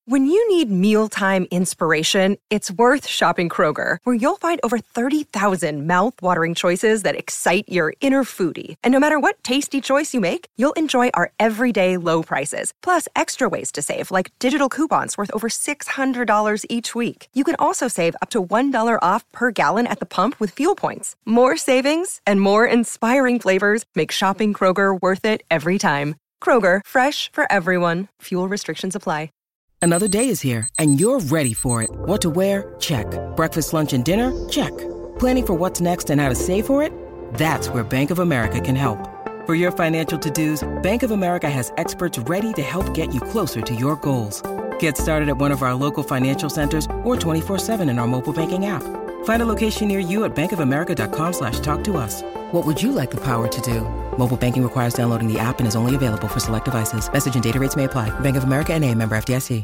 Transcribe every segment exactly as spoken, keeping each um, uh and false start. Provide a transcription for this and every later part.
When you need mealtime inspiration, it's worth shopping Kroger, where you'll find over thirty thousand mouth-watering choices that excite your inner foodie. And no matter what tasty choice you make, you'll enjoy our everyday low prices, plus extra ways to save, like digital coupons worth over six hundred dollars each week. You can also save up to one dollar off per gallon at the pump with fuel points. More savings and more inspiring flavors make shopping Kroger worth it every time. Kroger, fresh for everyone. Fuel restrictions apply. Another day is here, and you're ready for it. What to wear? Check. Breakfast, lunch, and dinner? Check. Planning for what's next and how to save for it? That's where Bank of America can help. For your financial to-dos, Bank of America has experts ready to help get you closer to your goals. Get started at one of our local financial centers or twenty-four seven in our mobile banking app. Find a location near you at bankofamerica.com slash talk to us. What would you like the power to do? Mobile banking requires downloading the app and is only available for select devices. Message and data rates may apply. Bank of America N A, member F D I C.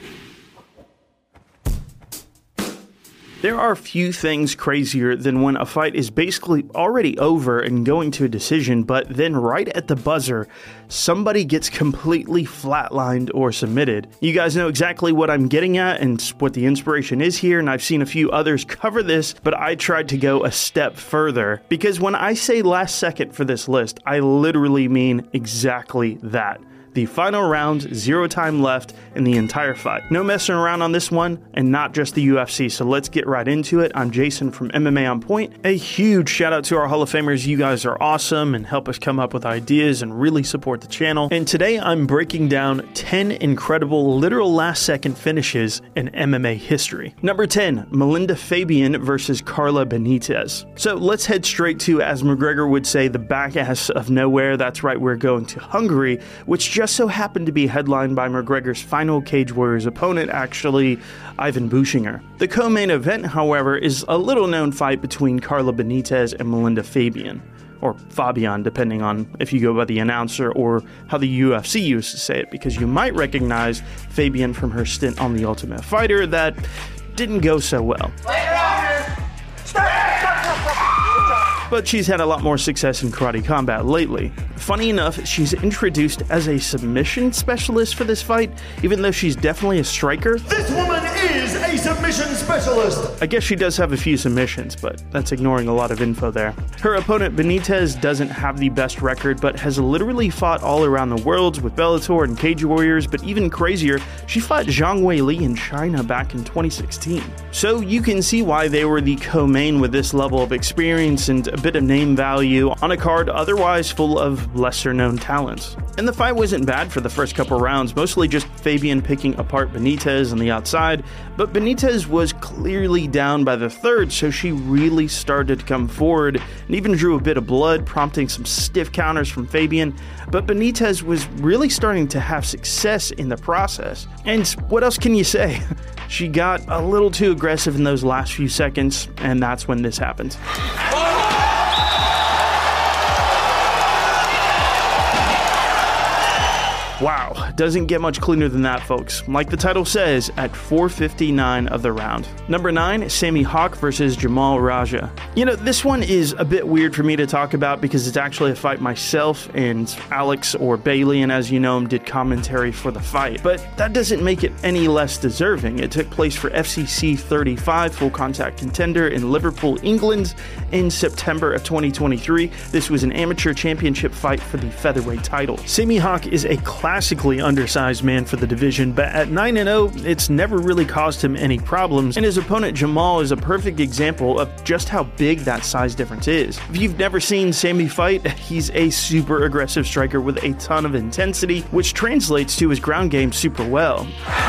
There are few things crazier than when a fight is basically already over and going to a decision, but then right at the buzzer, somebody gets completely flatlined or submitted. You guys know exactly what I'm getting at and what the inspiration is here, and I've seen a few others cover this, but I tried to go a step further. Because when I say last second for this list, I literally mean exactly that. The final round, zero time left in the entire fight. No messing around on this one, and not just the U F C, so let's get right into it. I'm Jason from M M A On Point. A huge shout out to our Hall of Famers. You guys are awesome and help us come up with ideas and really support the channel. And today I'm breaking down ten incredible literal last second finishes in M M A history. Number ten, Melinda Fabian versus Carla Benitez. So let's head straight to, as McGregor would say, the back ass of nowhere. That's right, we're going to Hungary, which just just so happened to be headlined by McGregor's final Cage Warriors opponent, actually Ivan Buchinger. The co-main event, however, is a little-known fight between Carla Benitez and Melinda Fabian, or Fabian, depending on if you go by the announcer or how the U F C used to say it, because you might recognize Fabian from her stint on The Ultimate Fighter that didn't go so well. But she's had a lot more success in karate combat lately. Funny enough, she's introduced as a submission specialist for this fight, even though she's definitely a striker. This woman is a submission specialist! I guess she does have a few submissions, but that's ignoring a lot of info there. Her opponent Benitez doesn't have the best record, but has literally fought all around the world with Bellator and Cage Warriors, but even crazier, she fought Zhang Wei Li in China back in twenty sixteen. So you can see why they were the co-main with this level of experience and a bit of name value on a card otherwise full of lesser known talents. And the fight wasn't bad for the first couple rounds, mostly just Fabian picking apart Benitez on the outside, but Benitez was clearly down by the third, so she really started to come forward and even drew a bit of blood, prompting some stiff counters from Fabian, but Benitez was really starting to have success in the process. And what else can you say? She got a little too aggressive in those last few seconds, and that's when this happened. Wow, doesn't get much cleaner than that, folks. Like the title says, at four fifty-nine of the round. Number nine, Sammy Hawk versus Jamal Raja. You know, this one is a bit weird for me to talk about because it's actually a fight myself, and Alex, or Bailey, and as you know him, did commentary for the fight. But that doesn't make it any less deserving. It took place for F C C thirty-five, Full Contact Contender, in Liverpool, England, in September of twenty twenty-three. This was an amateur championship fight for the featherweight title. Sammy Hawk is a classically undersized man for the division, but at nine and oh, it's never really caused him any problems, and his opponent Jamal is a perfect example of just how big that size difference is. If you've never seen Sammy fight, he's a super aggressive striker with a ton of intensity, which translates to his ground game super well.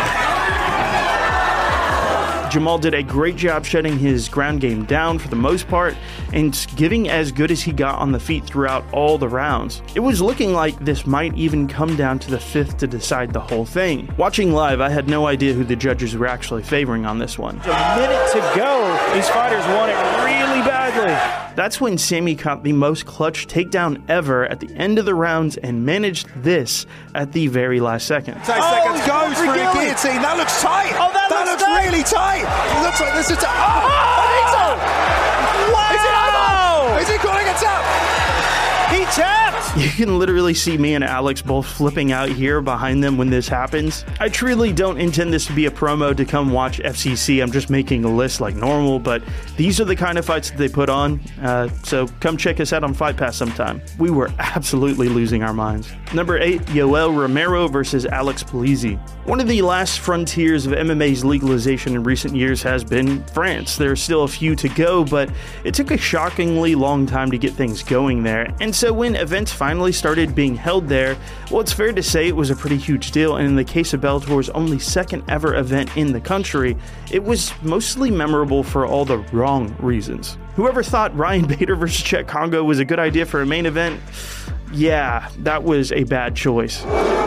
Jamal did a great job shutting his ground game down for the most part and giving as good as he got on the feet throughout all the rounds. It was looking like this might even come down to the fifth to decide the whole thing. Watching live, I had no idea who the judges were actually favoring on this one. A minute to go, these fighters want it really badly. That's when Sammy caught the most clutch takedown ever at the end of the rounds and managed this at the very last second. Ten oh, seconds goes for a guillotine. That looks tight. Oh, that, that looks, looks really tight. It looks like this is a... Oh! Oh! Wow! Is it over? Is he calling a tap? He tapped! You can literally see me and Alex both flipping out here behind them when this happens. I truly don't intend this to be a promo to come watch F C C. I'm just making a list like normal, but these are the kind of fights that they put on. Uh, so come check us out on Fight Pass sometime. We were absolutely losing our minds. Number eight, Yoel Romero versus Alex Polizzi. One of the last frontiers of M M A's legalization in recent years has been France. There's still a few to go, but it took a shockingly long time to get things going there. And so when events finally started being held there, well, it's fair to say it was a pretty huge deal. And in the case of Bellator's only second ever event in the country, it was mostly memorable for all the wrong reasons. Whoever thought Ryan Bader versus Cheick Kongo was a good idea for a main event, yeah, that was a bad choice.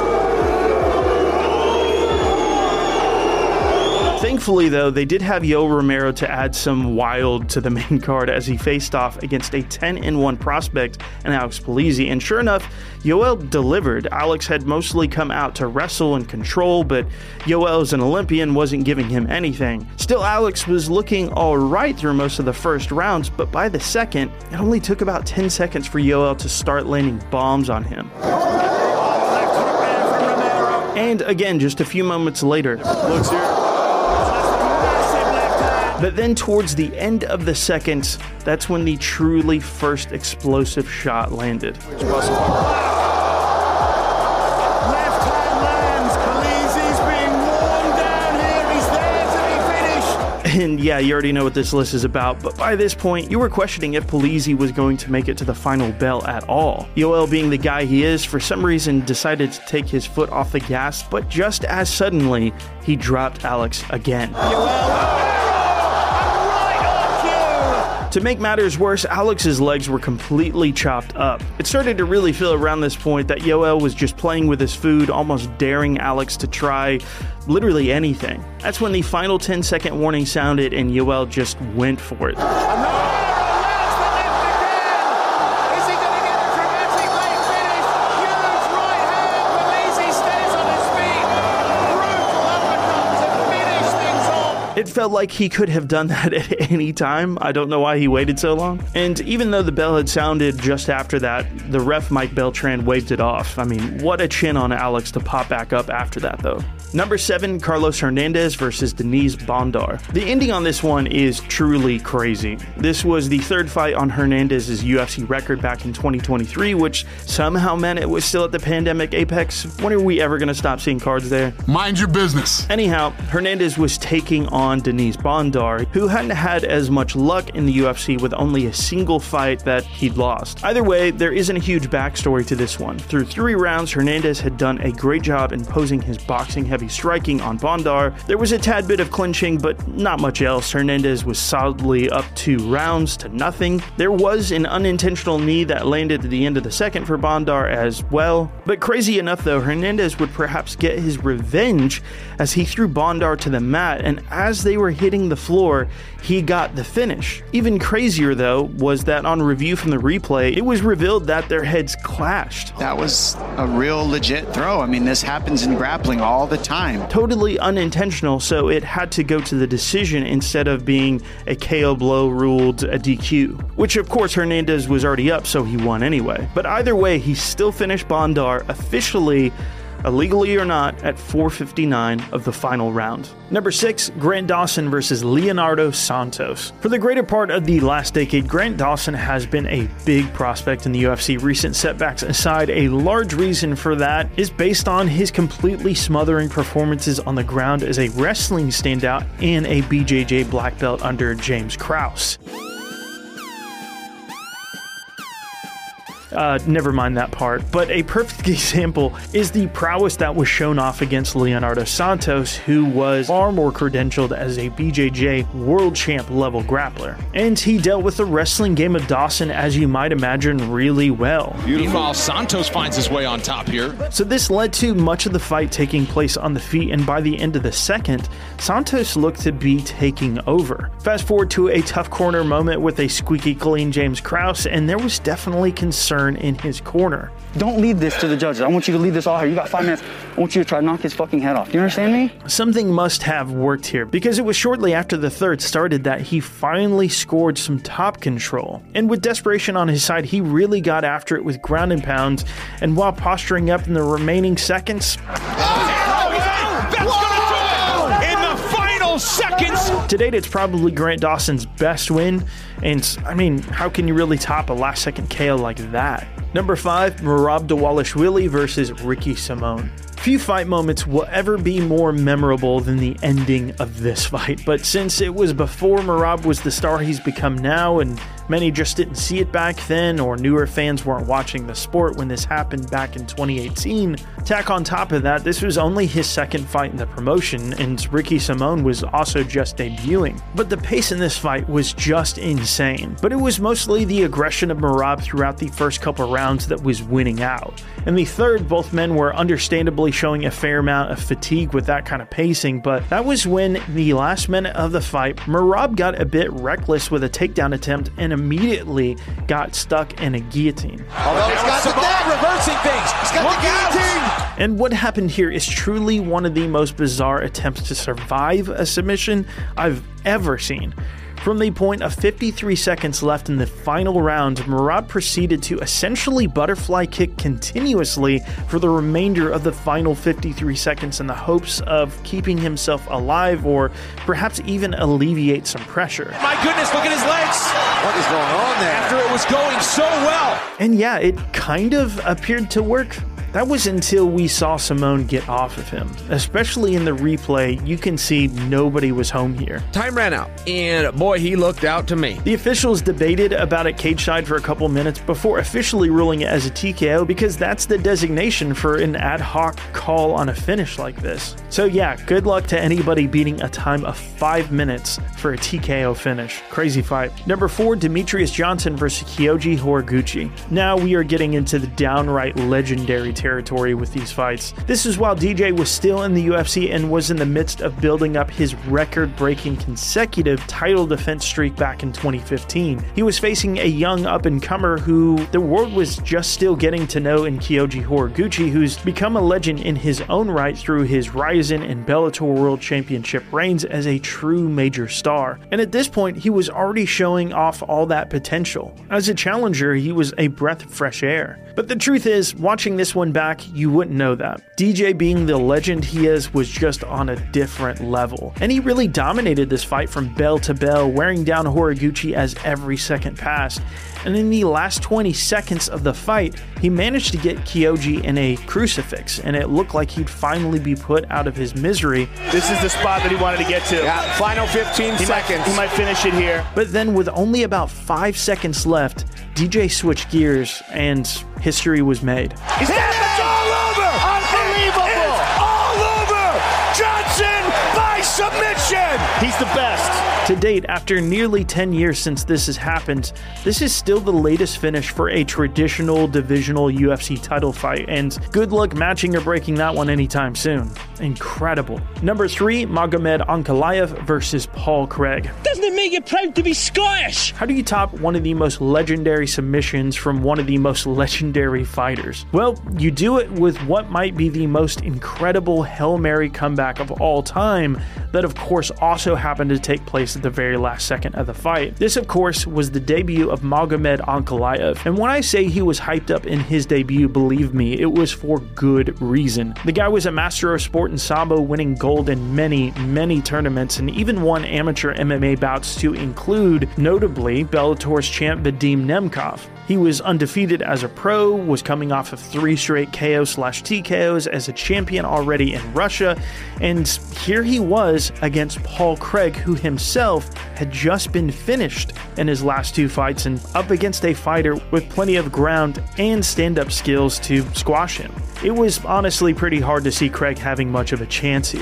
Thankfully, though, they did have Yoel Romero to add some wild to the main card as he faced off against a ten and one prospect and Alex Polizzi, and sure enough, Yoel delivered. Alex had mostly come out to wrestle and control, but Yoel, as an Olympian, wasn't giving him anything. Still, Alex was looking alright through most of the first rounds, but by the second, it only took about ten seconds for Yoel to start landing bombs on him. And again, just a few moments later, looks here. But then towards the end of the seconds, that's when the truly first explosive shot landed. Left hand lands, Polizzi's being worn down here, he's there to be finished. And yeah, you already know what this list is about, but by this point, you were questioning if Polizzi was going to make it to the final bell at all. Yoel, being the guy he is, for some reason decided to take his foot off the gas, but just as suddenly, he dropped Alex again. Yoel. To make matters worse, Alex's legs were completely chopped up. It started to really feel around this point that Yoel was just playing with his food, almost daring Alex to try literally anything. That's when the final ten second warning sounded and Yoel just went for it. It felt like he could have done that at any time. I don't know why he waited so long. And even though the bell had sounded just after that, the ref Mike Beltran waved it off. I mean, what a chin on Alex to pop back up after that, though. Number seven, Carlos Hernandez versus Denise Bondar. The ending on this one is truly crazy. This was the third fight on Hernandez's U F C record back in twenty twenty-three, which somehow meant it was still at the pandemic apex. When are we ever going to stop seeing cards there? Mind your business. Anyhow, Hernandez was taking on Denise Bondar, who hadn't had as much luck in the U F C with only a single fight that he'd lost. Either way, there isn't a huge backstory to this one. Through three rounds, Hernandez had done a great job imposing his boxing heavy striking on Bondar. There was a tad bit of clinching, but not much else. Hernandez was solidly up two rounds to nothing. There was an unintentional knee that landed at the end of the second for Bondar as well. But crazy enough though, Hernandez would perhaps get his revenge as he threw Bondar to the mat, and as they were hitting the floor, he got the finish. Even crazier though was that on review from the replay, it was revealed that their heads clashed. That was a real legit throw. I mean, this happens in grappling all the time. Totally unintentional, so it had to go to the decision instead of being a K O blow ruled a D Q, which of course Hernandez was already up, so he won anyway. But either way, he still finished Bondar officially, illegally or not, at four fifty-nine of the final round. Number six, Grant Dawson versus Leonardo Santos. For the greater part of the last decade, Grant Dawson has been a big prospect in the U F C. Recent setbacks aside, a large reason for that is based on his completely smothering performances on the ground as a wrestling standout and a B J J black belt under James Krause. Uh, never mind that part, but a perfect example is the prowess that was shown off against Leonardo Santos, who was far more credentialed as a B J J world champ level grappler. And he dealt with the wrestling game of Dawson, as you might imagine, really well. Meanwhile, Santos finds his way on top here. So this led to much of the fight taking place on the feet, and by the end of the second, Santos looked to be taking over. Fast forward to a tough corner moment with a squeaky clean James Krause, and there was definitely concern concern in his corner. Don't leave this to the judges. I want you to leave this all here. You got five minutes. I want you to try to knock his fucking head off. Do you understand me? Something must have worked here, because it was shortly after the third started that he finally scored some top control. And with desperation on his side, he really got after it with ground and pounds, and while posturing up in the remaining seconds... Seconds. To date, it's probably Grant Dawson's best win, and I mean, how can you really top a last second K O like that? Number five, Merab Dvalishvili versus Ricky Simón. Few fight moments will ever be more memorable than the ending of this fight, but since it was before Merab was the star he's become now, and many just didn't see it back then, or newer fans weren't watching the sport when this happened back in twenty eighteen, tack on top of that, this was only his second fight in the promotion, and Ricky Simón was also just debuting. But the pace in this fight was just insane. But it was mostly the aggression of Merab throughout the first couple rounds that was winning out. In the third, both men were understandably showing a fair amount of fatigue with that kind of pacing, but that was when the last minute of the fight, Merab got a bit reckless with a takedown attempt and immediately got stuck in a guillotine. Although he's got the deck, reversing things. He's got the guillotine. And what happened here is truly one of the most bizarre attempts to survive a submission I've ever seen. From the point of fifty-three seconds left in the final round, Merab proceeded to essentially butterfly kick continuously for the remainder of the final fifty-three seconds in the hopes of keeping himself alive or perhaps even alleviate some pressure. My goodness, look at his legs. What is going on there? After it was going so well. And yeah, it kind of appeared to work. That was until we saw Simón get off of him. Especially in the replay, you can see nobody was home here. Time ran out, and boy, he looked out to me. The officials debated about it cage side for a couple minutes before officially ruling it as a T K O, because that's the designation for an ad hoc call on a finish like this. So yeah, good luck to anybody beating a time of five minutes for a T K O finish. Crazy fight. Number four, Demetrius Johnson versus Kyoji Horiguchi. Now we are getting into the downright legendary territory with these fights. This is while D J was still in the U F C and was in the midst of building up his record-breaking consecutive title defense streak back in twenty fifteen. He was facing a young up-and-comer who the world was just still getting to know in Kyoji Horiguchi, who's become a legend in his own right through his Rizin and Bellator World Championship reigns as a true major star. And at this point, he was already showing off all that potential. As a challenger, he was a breath of fresh air. But the truth is, watching this one back, you wouldn't know that. D J, being the legend he is, was just on a different level. And he really dominated this fight from bell to bell, wearing down Horiguchi as every second passed. And in the last twenty seconds of the fight, he managed to get Kyoji in a crucifix, and it looked like he'd finally be put out of his misery. This is the spot that he wanted to get to. Yeah, final fifteen he seconds. Might, he might finish it here. But then with only about five seconds left, D J switched gears and history was made. It's all over! Unbelievable! It's all over! Johnson by submission! He's the best. To date, after nearly ten years since this has happened, this is still the latest finish for a traditional divisional U F C title fight, and good luck matching or breaking that one anytime soon. Incredible. Number three, Magomed Ankalaev versus Paul Craig. Doesn't it make you proud to be Scottish? How do you top one of the most legendary submissions from one of the most legendary fighters? Well, you do it with what might be the most incredible Hail Mary comeback of all time that of course also happened to take place at the very last second of the fight. This of course was the debut of Magomed Ankalaev, and when I say he was hyped up in his debut, believe me, it was for good reason. The guy was a master of sport in Sambo, winning gold in many, many tournaments, and even won amateur M M A bouts to include, notably, Bellator's champ Vadim Nemkov. He was undefeated as a pro, was coming off of three straight K O slash T K Os as a champion already in Russia, and here he was against Paul Craig, who himself had just been finished in his last two fights and up against a fighter with plenty of ground and stand-up skills to squash him. It was honestly pretty hard to see Craig having much of a chance here.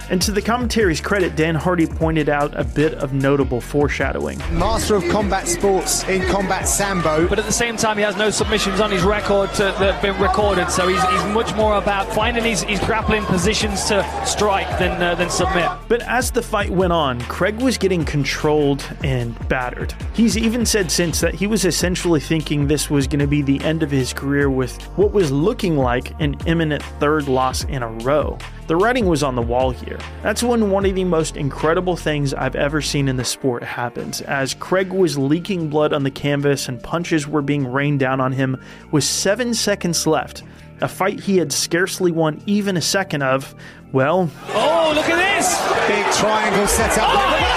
And to the commentary's credit, Dan Hardy pointed out a bit of notable foreshadowing. Master of combat sports in combat sambo. But at the same time, he has no submissions on his record to, that have been recorded, so he's, he's much more about finding his, his grappling positions to strike than, uh, than submit. But as the fight went on, Craig was getting controlled and battered. He's even said since that he was essentially thinking this was going to be the end of his career with what was looking like an imminent third loss in a row. The writing was on the wall here. That's when one of the most incredible things I've ever seen in the sport happens, as Craig was leaking blood on the canvas and punches were being rained down on him with seven seconds left. A fight he had scarcely won even a second of. Well... Oh, look at this! Big triangle set up. Oh,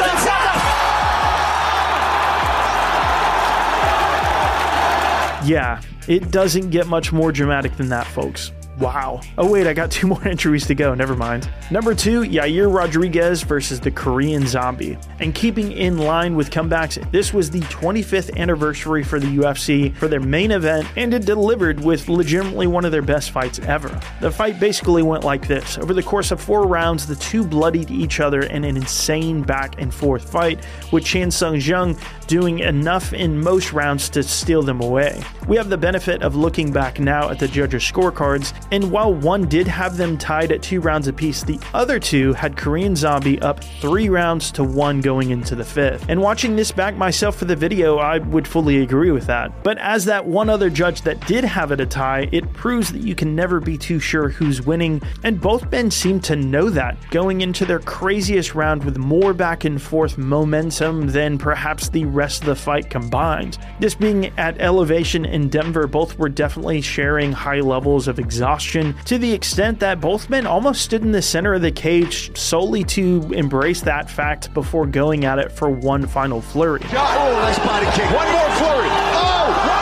yeah, it doesn't get much more dramatic than that, folks. Wow. Oh wait, I got two more entries to go, never mind. Number two, Yair Rodriguez versus the Korean Zombie. And keeping in line with comebacks, this was the twenty-fifth anniversary for the U F C for their main event, and it delivered with legitimately one of their best fights ever. The fight basically went like this. Over the course of four rounds, the two bloodied each other in an insane back and forth fight, with Chan Sung Jung doing enough in most rounds to steal them away. We have the benefit of looking back now at the judges' scorecards, and while one did have them tied at two rounds apiece, the other two had Korean Zombie up three rounds to one going into the fifth. And watching this back myself for the video, I would fully agree with that. But as that one other judge that did have it a tie, it proves that you can never be too sure who's winning, and both men seem to know that, going into their craziest round with more back and forth momentum than perhaps the rest of the fight combined. This being at elevation in Denver, both were definitely sharing high levels of exhaustion, to the extent that both men almost stood in the center of the cage solely to embrace that fact before going at it for one final flurry. Oh, nice body kick. One more flurry. Oh!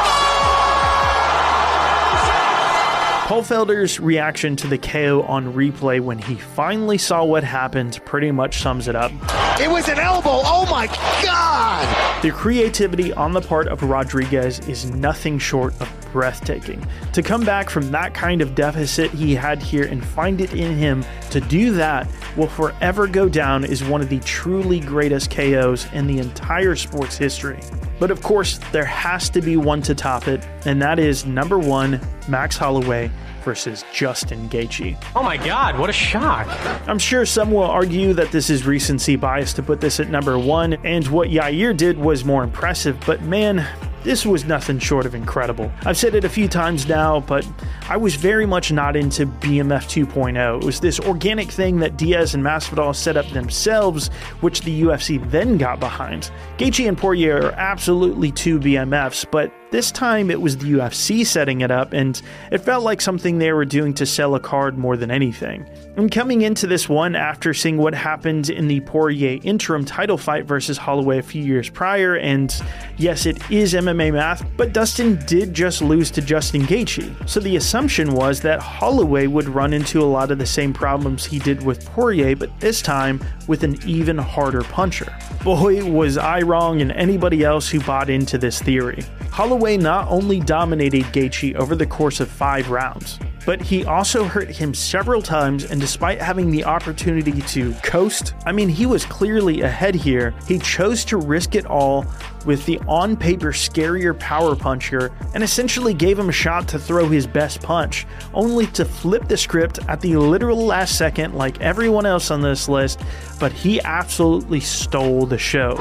Paul Felder's reaction to the K O on replay when he finally saw what happened pretty much sums it up. It was an elbow. Oh my God! The creativity on the part of Rodriguez is nothing short of breathtaking. To come back from that kind of deficit he had here and find it in him to do that will forever go down as one of the truly greatest K Os in the entire sport's history. But of course, there has to be one to top it, and that is number one, Max Holloway versus Justin Gaethje. Oh my God, what a shock. I'm sure some will argue that this is recency bias to put this at number one, and what Yair did was more impressive, but man, this was nothing short of incredible. I've said it a few times now, but I was very much not into B M F two point oh. It was this organic thing that Diaz and Masvidal set up themselves, which the U F C then got behind. Gaethje and Poirier are absolutely two B M Fs, but this time it was the U F C setting it up, and it felt like something they were doing to sell a card more than anything. And coming into this one after seeing what happened in the Poirier interim title fight versus Holloway a few years prior, and yes, it is M M A math, but Dustin did just lose to Justin Gaethje. So the assumption was that Holloway would run into a lot of the same problems he did with Poirier, but this time with an even harder puncher. Boy, was I wrong and anybody else who bought into this theory. Holloway not only dominated Gaethje over the course of five rounds, but he also hurt him several times, and despite having the opportunity to coast, I mean, he was clearly ahead here, he chose to risk it all with the on-paper scarier power puncher and essentially gave him a shot to throw his best punch, only to flip the script at the literal last second like everyone else on this list, but he absolutely stole the show.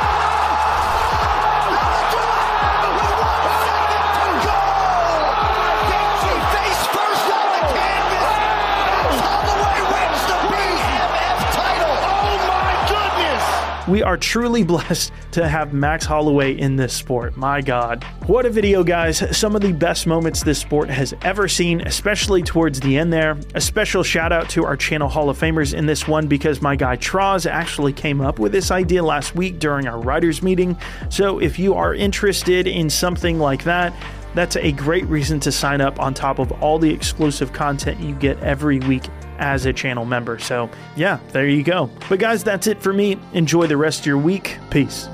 We are truly blessed to have Max Holloway in this sport. My God. What a video, guys. Some of the best moments this sport has ever seen, especially towards the end there. A special shout out to our channel Hall of Famers in this one because my guy Troz actually came up with this idea last week during our writers meeting. So if you are interested in something like that, that's a great reason to sign up on top of all the exclusive content you get every week as a channel member. So yeah, there you go. But guys, that's it for me. Enjoy the rest of your week. Peace.